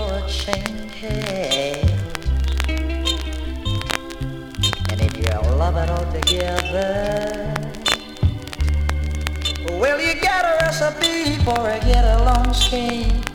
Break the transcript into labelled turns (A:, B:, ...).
A: your chain tail. And if you love it all together, well, you got a recipe for a get along scheme.